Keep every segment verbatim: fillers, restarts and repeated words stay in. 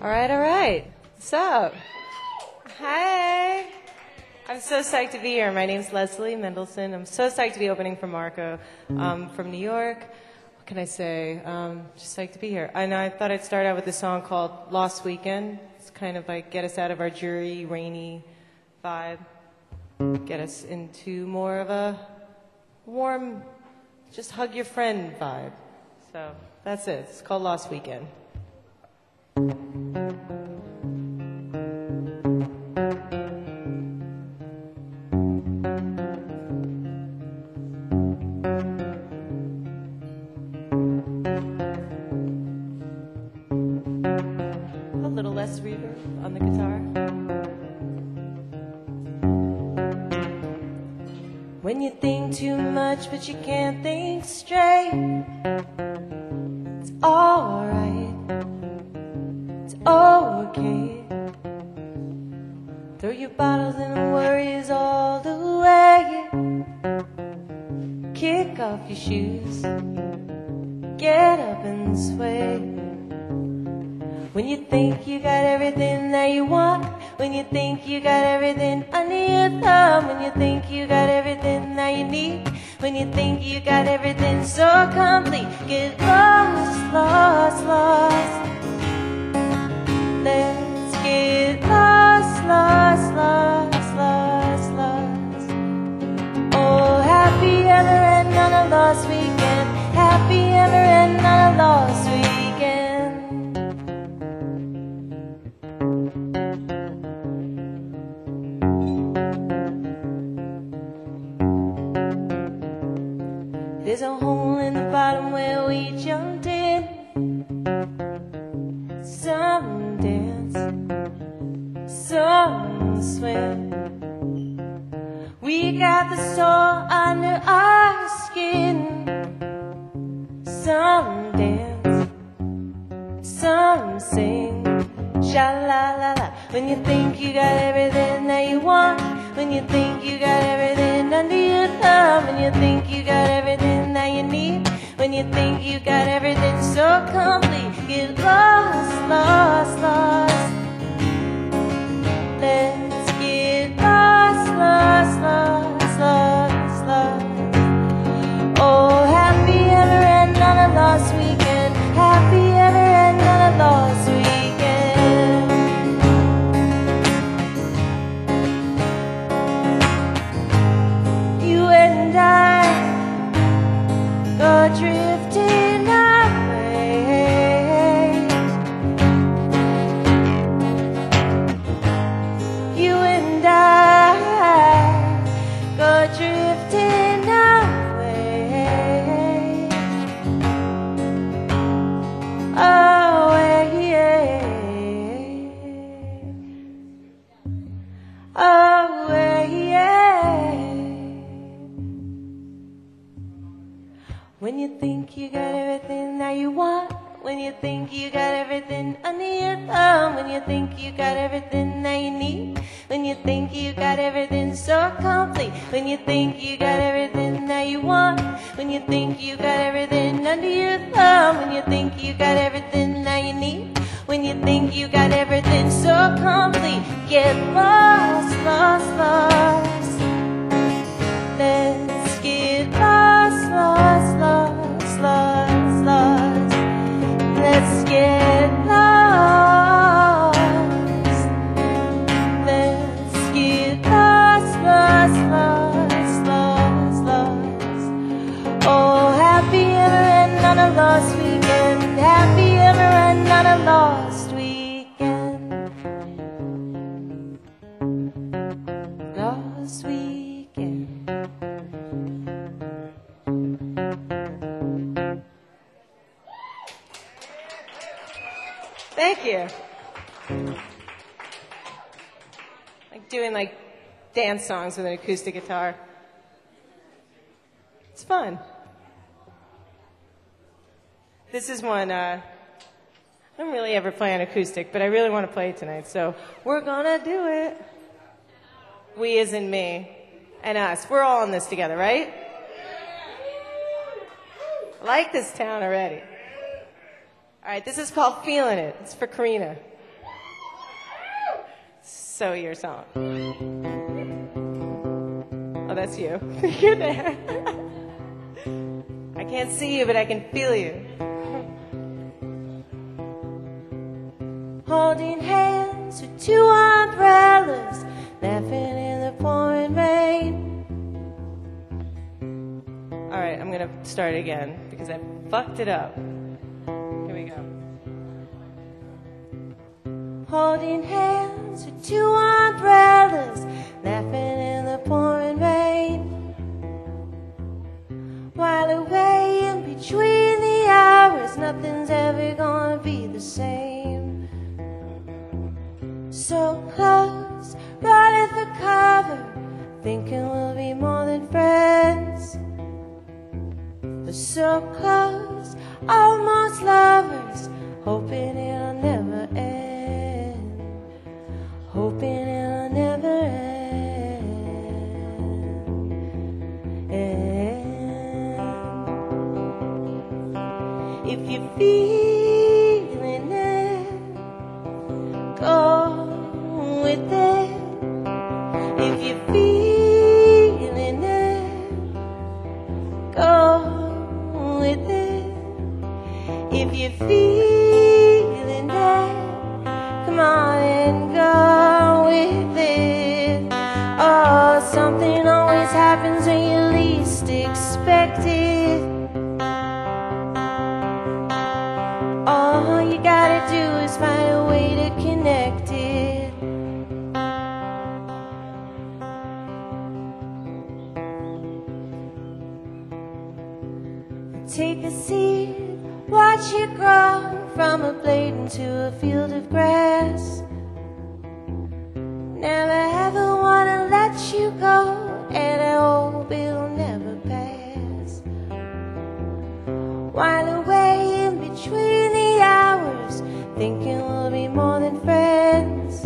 All right, all right. What's up? Hi. I'm so psyched to be here. My name's Leslie Mendelson. I'm so psyched to be opening for Marco um, from New York. What can I say? Um, just psyched to be here. And I thought I'd start out with this song called Lost Weekend. It's kind of like get us out of our dreary, rainy vibe. Get us into more of a warm, just hug your friend vibe. So that's it. It's called Lost Weekend. A little less reverb on the guitar. When you think too much but you can't think straight, it's alright, it's okay. Throw your bottles and worries all away. Kick off your shoes, get up and sway. When you think you got everything that you want, when you think you got everything under your thumb, when you think you got everything that you need, when you think you got everything so complete, get lost, lost, lost. Let's get lost, lost, lost, lost, lost. Oh, happy ever and on a lost weekend, happy ever and on a lost weekend. There's a hole in the bottom where we jumped in. Some dance, some swim. We got the soul under our skin. Some dance, some sing. Sha-la-la-la. When you think you got everything that you want, when you think you got everything under your thumb, when you think you got everything that you need, when you think you got everything so complete, get lost, lost, lost. Let's get lost, lost, lost, lost, lost. Oh, happy ever and on a lost weekend, happy ever and on a lost weekend. Go drifting away. You and I go drifting away. Away, away, yeah. When you think you got everything that you want, when you think you got everything under your thumb, when you think you got everything that you need, when you think you got everything so complete, when you think you got everything that you want, when you think you got everything under your thumb, when you think you got everything that you need, when you think you got everything so complete, get lost, lost, lost. Let's get lost, lost, lost, lost, lost. Let's get lost. Let's get lost, lost, lost, lost, lost. Oh, happy ever and on a lost weekend, happy ever and on a lost weekend. Lost weekend. Thank you. Like doing like dance songs with an acoustic guitar. It's fun. This is one, uh, I don't really ever play on acoustic, but I really want to play it tonight, so we're gonna do it. We as in me and us. We're all in this together, right? I like this town already. All right, this is called Feeling It. It's for Karina. So your song. Oh, that's you. You're there. I can't see you, but I can feel you. Holding hands with two umbrellas, laughing in the pouring rain. All right, I'm gonna start again because I fucked it up. Here we go. Holding hands with two umbrellas, laughing in the pouring rain. While away in between the hours, nothing's ever gonna be the same. So close, running for cover, thinking we'll be more than friends. So close, almost lovers, hoping it'll never end. Hoping it'll never end. end. If you're feeling it, go with it. If you're feeling it, go with it. If you're feeling it, come on and go with it. Oh, something always happens when you least expect it. All you gotta do is find a way to connect it. Take a seat, watch it grow from a blade into a field of grass. Never ever wanna let you go, and I hope it'll never pass. While away in between the hours, thinking we'll be more than friends.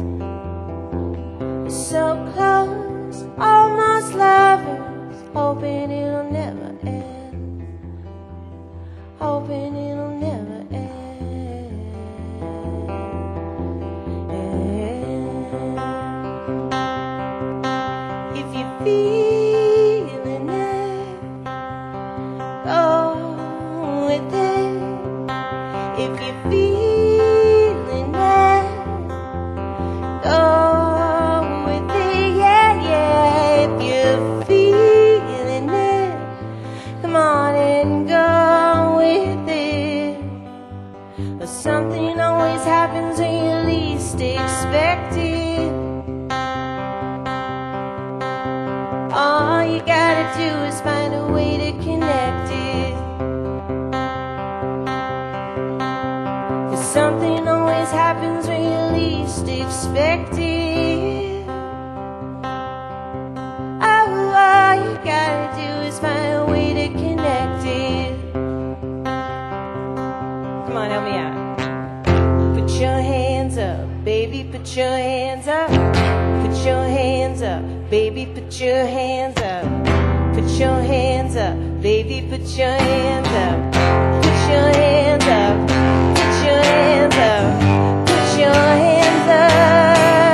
So close, almost lovers, hoping it'll never end. Hoping it'll never end. If you're feeling it, go with it. If you're feeling it, go with it. Yeah, yeah. If you're feeling it, come on and go. But something always happens when you least expect it. All you gotta do is find a way to connect it. 'Cause something always happens when you least expect it. Oh, all you gotta do is find a way to connect it. Come on, help me out. Put your hands up, baby, put your hands up. Put your hands up, baby, put your hands up. Put your hands up, baby, put your hands up. Put your hands up, put your hands up. Put your hands up.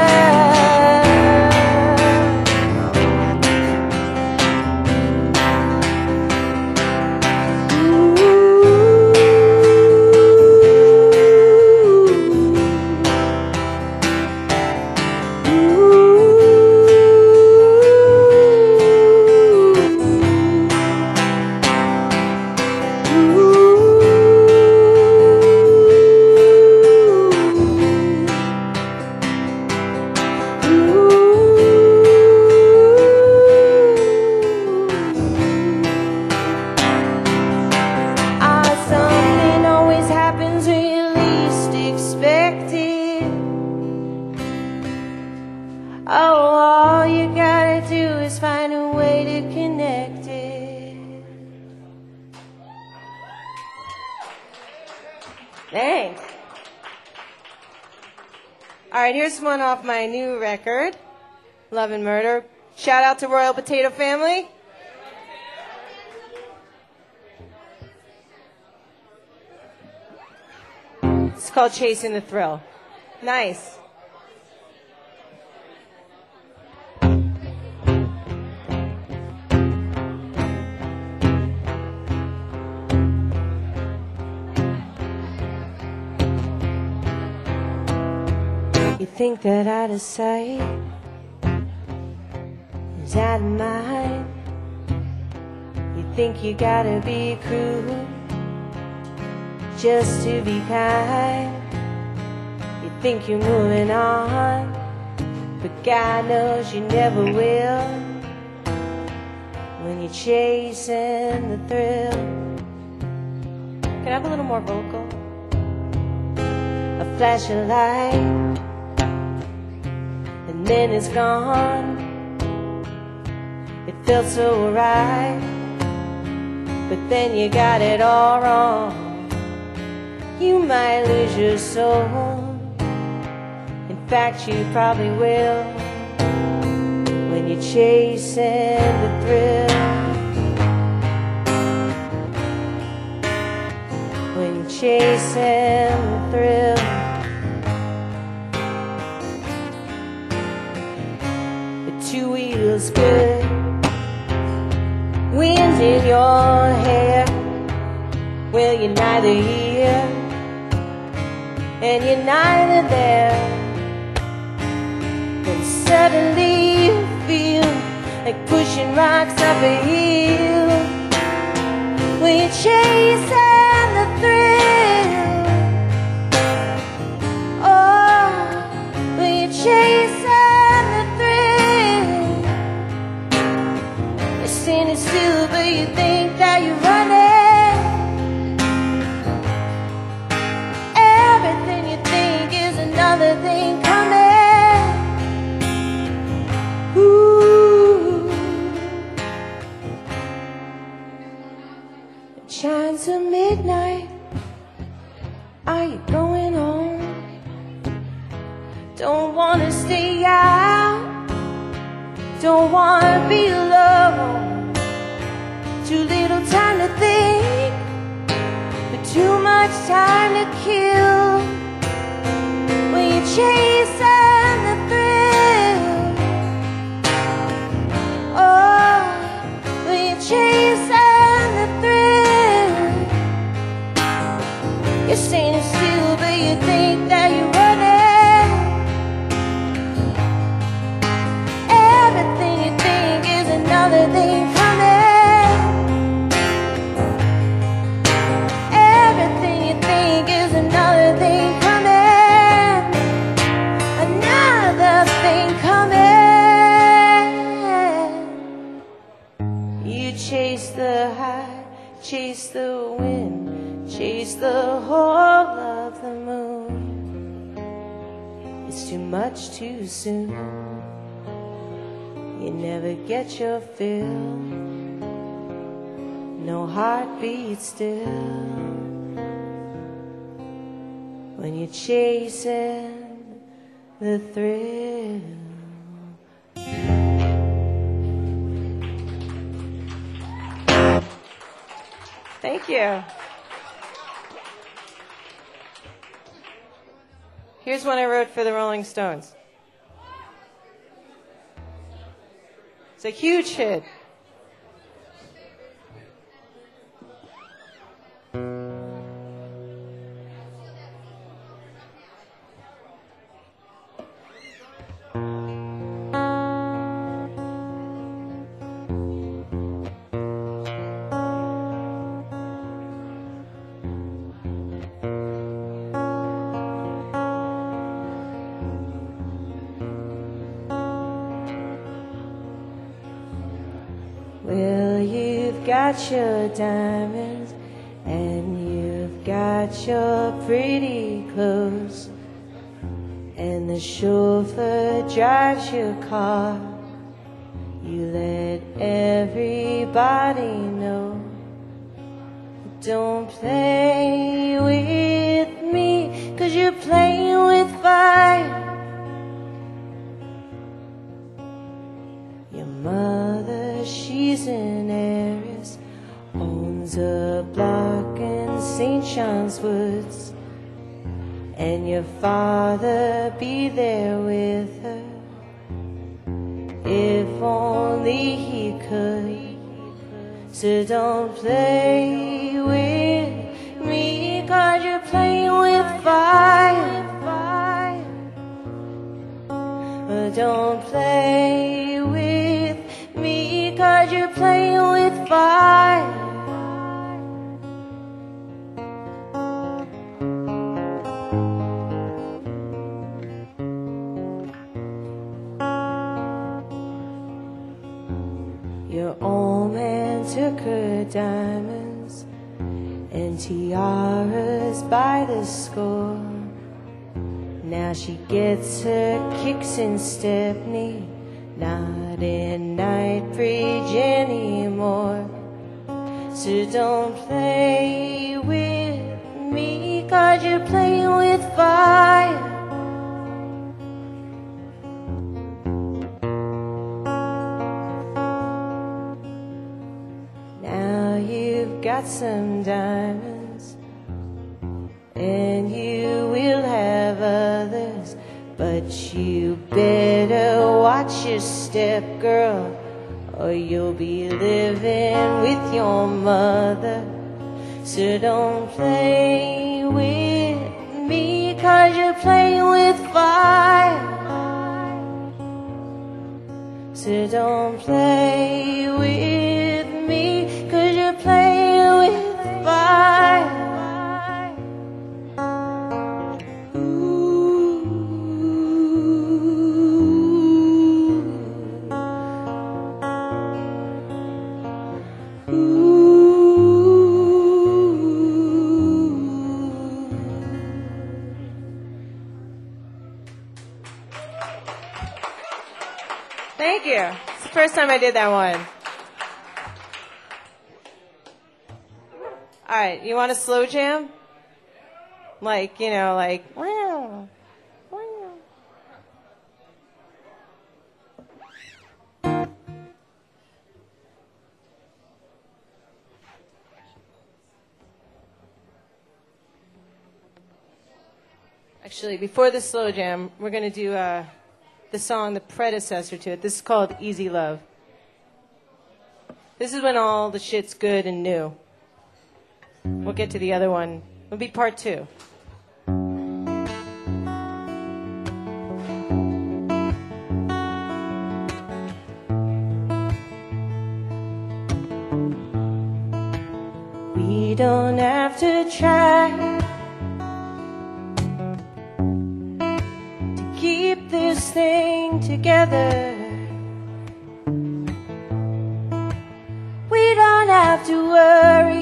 Thanks. All right, here's one off my new record, Love and Murder. Shout out to Royal Potato Family. It's called Chasing the Thrill. Nice. You think that out of sight is out of mind. You think you gotta be cruel just to be kind. You think you're moving on, but God knows you never will. When you're chasing the thrill. Can I have a little more vocal? A flash of light, and then it's gone. It felt so right, but then you got it all wrong. You might lose your soul. In fact, you probably will. When you're chasing the thrill. When you're chasing the thrill. The two wheels good, wind in your hair. Well, you're neither here and you're neither there. Then suddenly you feel like pushing rocks up a hill. When you're chasing the thrill. Oh, when you're chasing the thrill. You're standing still, but you think that you're running. Everything you think is another thing coming. Ooh. It shines to midnight. Are you going home? Don't wanna stay out. Don't wanna be alone. Too little time to think, but too much time to kill. When you're chasing the thrill. Oh, when you're chasing the thrill. You're standing still, but you think that you're running. Everything you think is another thing coming. Everything you think is another thing coming. Another thing coming. You chase the high, chase the wind, chase the whole of the moon. It's too much too soon. You never get your fill. No heartbeat still. When you're chasing the thrill. Thank you. Here's one I wrote for the Rolling Stones. It's a huge hit. Well, you've got your diamonds and you've got your pretty clothes, and the chauffeur drives your car. You let everybody know. Don't play with me, 'cause you're playing with fire. Your mother, she's an heiress, owns a block in Saint John's Woods, and your father be there with her. If only he could. So don't play with me, 'cause you're playing with fire. diamonds and tiaras by the score. Now she gets her kicks in Stepney, not in Knightbridge anymore. So don't play with me, 'cause you're playing with fire. Now you've got some diamonds, and you will have others, but you better watch your step, girl, or you'll be living with your mother. So don't play with me, 'cause you're playing with fire. So don't play with me, 'cause you're playing with fire. Thank you. It's the first time I did that one. All right, you want a slow jam? Like, you know, like, wow, wow. Actually, before the slow jam, we're going to do uh, the song, the predecessor to it. This is called Easy Love. This is when all the shit's good and new. We'll get to the other one. It'll be part two. We don't have to try to keep this thing together. We don't have to worry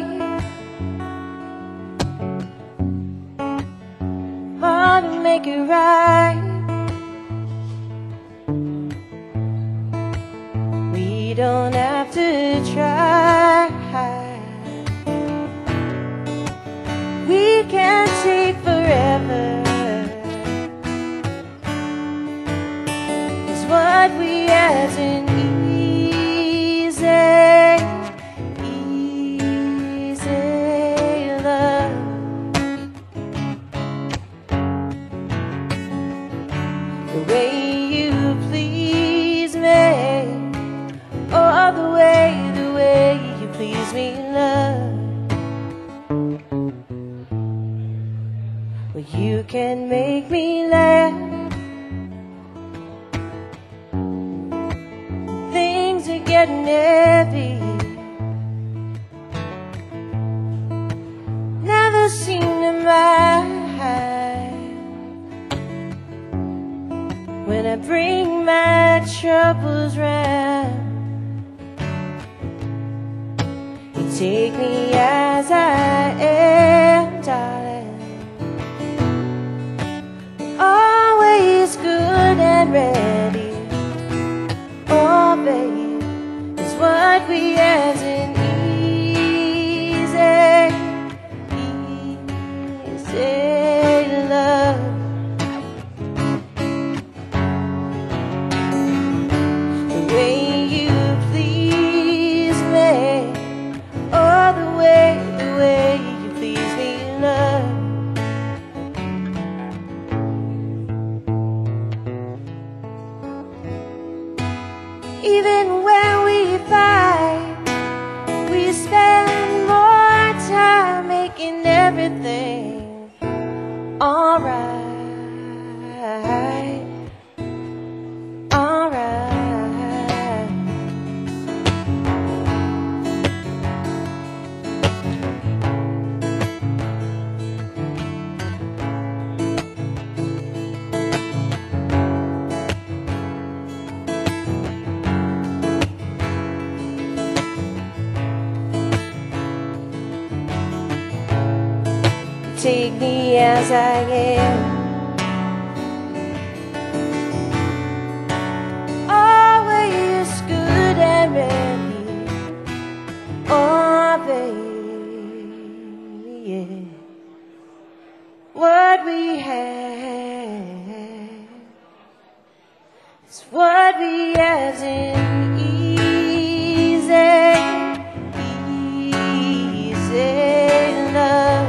hard to make it right. We don't have to try. We can't take forever. It's what we as in easy, easy love. The way you please me, oh, the way, the way you please me, love. Well, you can make me laugh. Things are getting heavy. Never seem to mind when I bring my troubles round. You take me as I am, darling. Always good and ready. Oh, babe, is what we as in easy, easy love. The way you please me, oh, the way, the way you please me, love. Even when we fight, we spend more time making everything alright, alright. take me as I am. Always good and ready. Oh, baby, yeah. What we have is what we have in easy, easy love.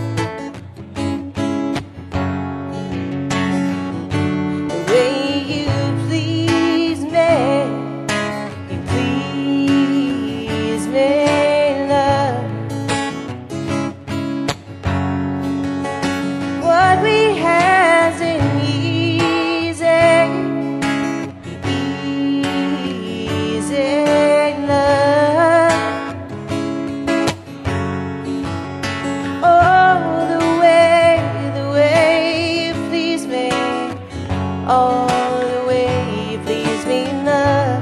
The way you please me, you please me, love. What we have in easy, easy love. Oh, the way, the way you please me. Oh, the way you please me, love.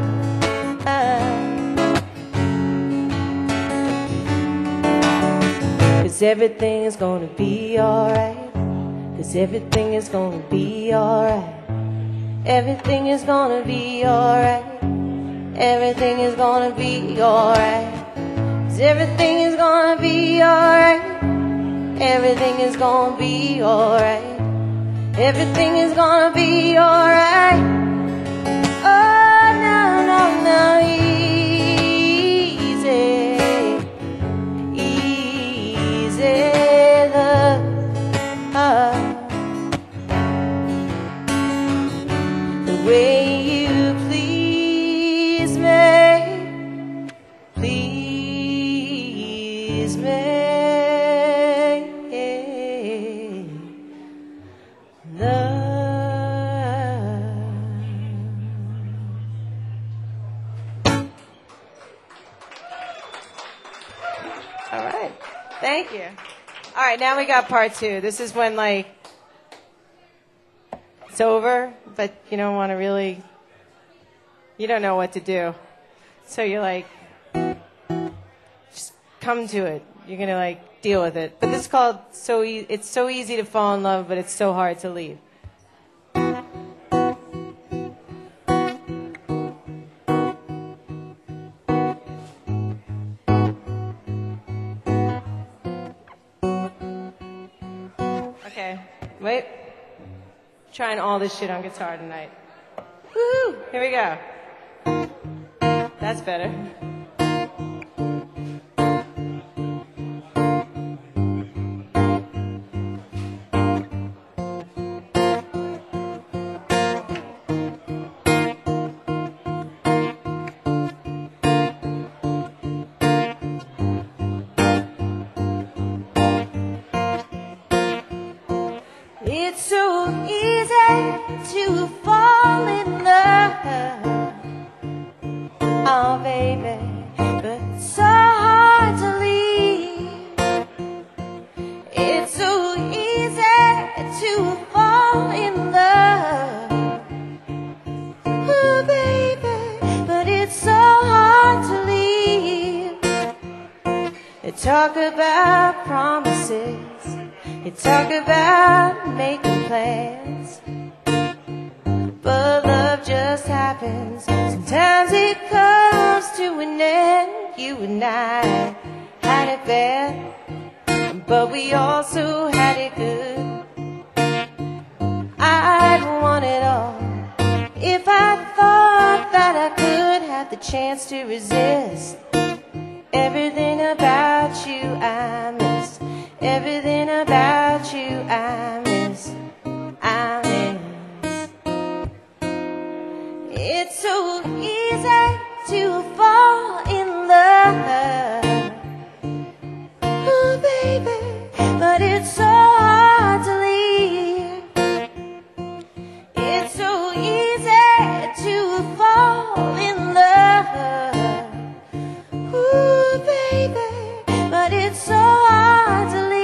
Cause everything is gonna be alright. Cause everything is gonna be alright. Everything is gonna be alright. Everything is gonna be alright. Cause everything is gonna be alright. Everything is gonna be alright. Everything is gonna be alright. Oh, no, no, no, easy, easy love. Oh. The way you please me, please me, love. All right, thank you. All right, now we got part two. This is when, like, it's over, but you don't want to really, you don't know what to do. So you're like, just come to it. You're going to, like, deal with it. But this is called, so e- it's so easy to fall in love, but it's so hard to leave. Okay, wait. Trying all this shit on guitar tonight. Woo! Here we go. That's better. It's so easy to fall in love, oh baby, but so hard to leave. It's so easy to fall in love, oh baby, but it's so hard to leave. They talk about promises. You talk about making plans, but love just happens. Sometimes it comes to an end. You and I had it bad, but we also had it good. I'd want it all if I thought that I could have the chance to resist. Everything about you I miss. Everything about you I miss, I miss. It's so easy to fall in love, oh baby, but it's so hard to leave. It's so easy to fall in love, oh baby, but it's so hard to leave.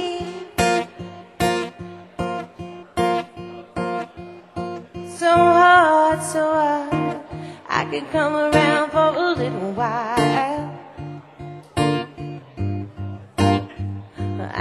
So hard, so hard, I could come around for a little while.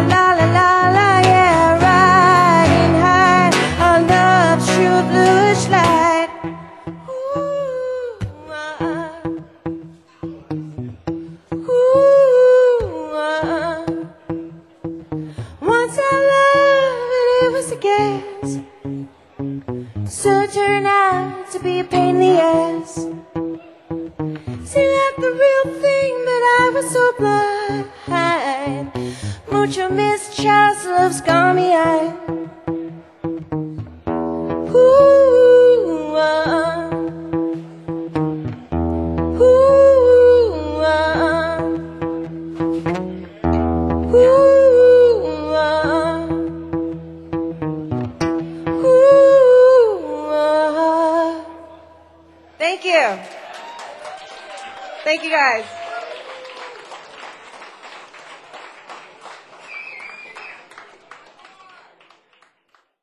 la la la la, yeah, riding high on love's true bluish light. Ooh, ah, ooh, ah. Once I loved and it was a guess, so it turned out to be a pain in the ass. Seemed like the real thing, but I was so blind. Mucho miss Charles love's got me eye. Ooh, ah, ooh, ah, ooh, ah, ooh, ah. Thank you. Thank you guys.